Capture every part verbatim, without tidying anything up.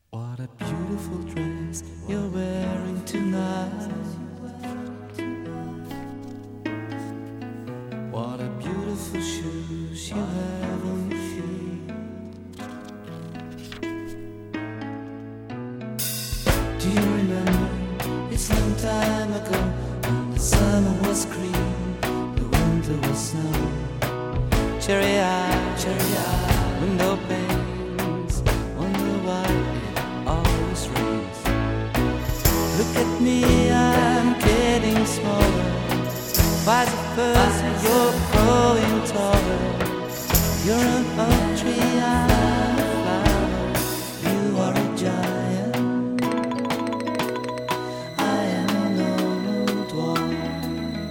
What a beautiful dress you're wearing tonight. What a beautiful shoes you have on your feet. Do you remember? It's a long time ago when the summer was green, the winter was snow. Cherry eye, cherry eye, window panes, wonder why it always rains. Look at me, I'm getting smaller. Vice versa, you're growing taller. You're an oak tree, I'm a flower. You are a giant, I am an old dwarf.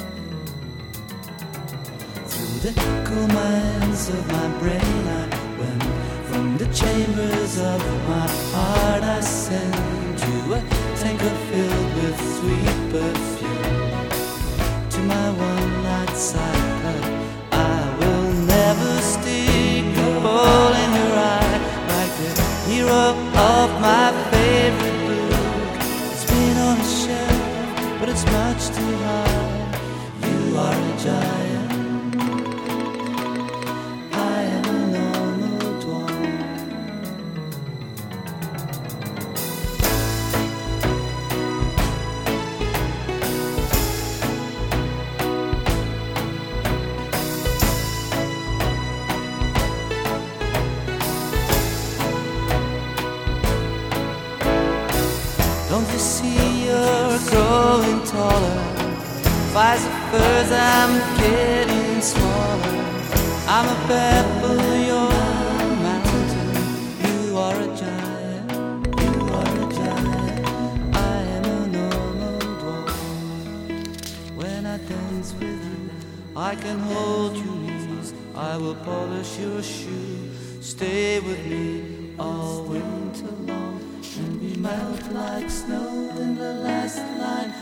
Through the cool minds of my brain I went, from the chambers of my heart I sent you a tanker filled with sweet perfume. To my one-night cycle, I will never stick a hole in your eye like the hero of my favorite book. It's been on a shelf, but it's much too high. You are a giant, I am a normal dwarf. Don't you see you're growing taller? Vice versa, I'm getting smaller. I'm a pebble, you're a mountain. You are a giant, you are a giant. I am a normal dwarf. When I dance with you, I can hold your knees. I will polish your shoe. Stay with me all winter long, and we melt like snow in the last line